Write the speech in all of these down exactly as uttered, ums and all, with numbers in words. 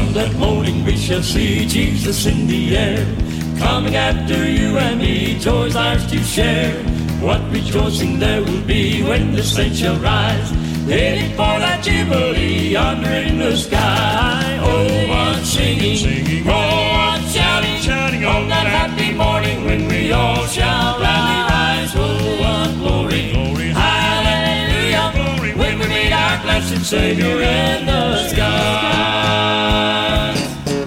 On that morning we shall see Jesus in the air, coming after you and me, joys ours to share. What rejoicing there will be when the saints shall rise, heading for that jubilee yonder in the sky. Oh, what singing, singing. Oh, what shouting, shouting on that happy morning when we all shall rise. Oh, what glory, glory, hallelujah, glory, when we meet our blessed Savior in the sky.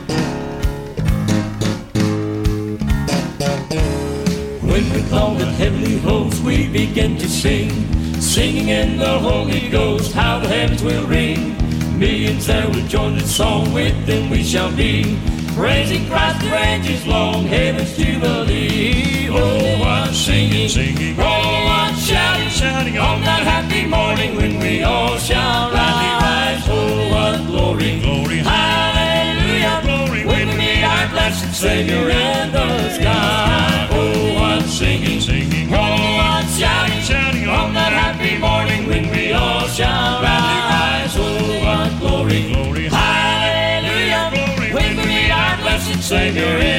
When we call the heavenly hosts, we begin to sing, singing in the Holy Ghost, how the heavens will ring. Millions there will join the song, with them we shall be, praising Christ through ages long, heaven's jubilee. Oh, what singing, singing. Oh, what shouting, shouting on that happy morning when we all shall rise. Oh, what glory, glory, hallelujah, glory, when we meet our blessed Savior in the sky. Oh, what singing, singing. Oh, what shouting, shouting on that happy morning when we all shall rise. Oh, what glory, glory, hallelujah, glory, when we meet our blessed Savior in